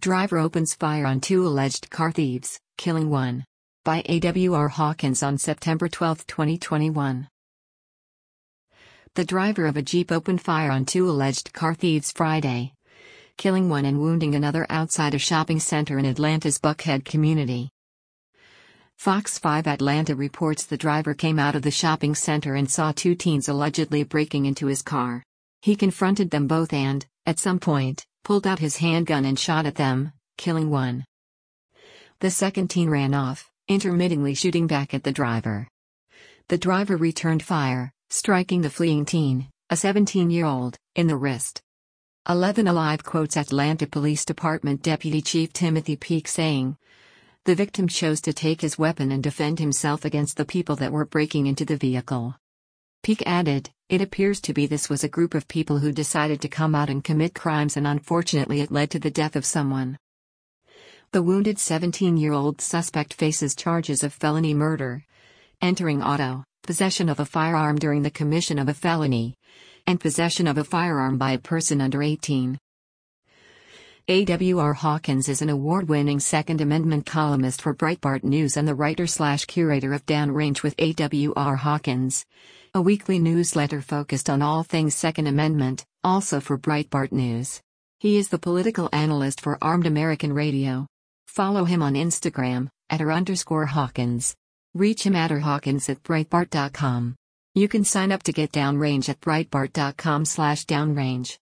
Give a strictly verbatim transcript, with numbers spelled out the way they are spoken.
Driver opens fire on two alleged car thieves, killing one. By A W R Hawkins on September twelfth, twenty twenty-one. The driver of a Jeep opened fire on two alleged car thieves Friday, killing one and wounding another outside a shopping center in Atlanta's Buckhead community. Fox five Atlanta reports the driver came out of the shopping center and saw two teens allegedly breaking into his car. He confronted them both and, at some point, pulled out his handgun and shot at them, killing one. The second teen ran off, intermittently shooting back at the driver. The driver returned fire, striking the fleeing teen, a seventeen-year-old, in the wrist. eleven Alive quotes Atlanta Police Department Deputy Chief Timothy Peake saying, "The victim chose to take his weapon and defend himself against the people that were breaking into the vehicle." Peake added, "It appears to be this was a group of people who decided to come out and commit crimes, and unfortunately it led to the death of someone." The wounded seventeen-year-old suspect faces charges of felony murder, entering auto, possession of a firearm during the commission of a felony, and possession of a firearm by a person under eighteen. A W R Hawkins is an award-winning Second Amendment columnist for Breitbart News and the writer-slash-curator of Downrange with A W R Hawkins, a weekly newsletter focused on all things Second Amendment, also for Breitbart News. He is the political analyst for Armed American Radio. Follow him on Instagram, at r underscore Hawkins. Reach him at r Hawkins at Breitbart dot com. You can sign up to get Downrange at Breitbart dot com slash Downrange.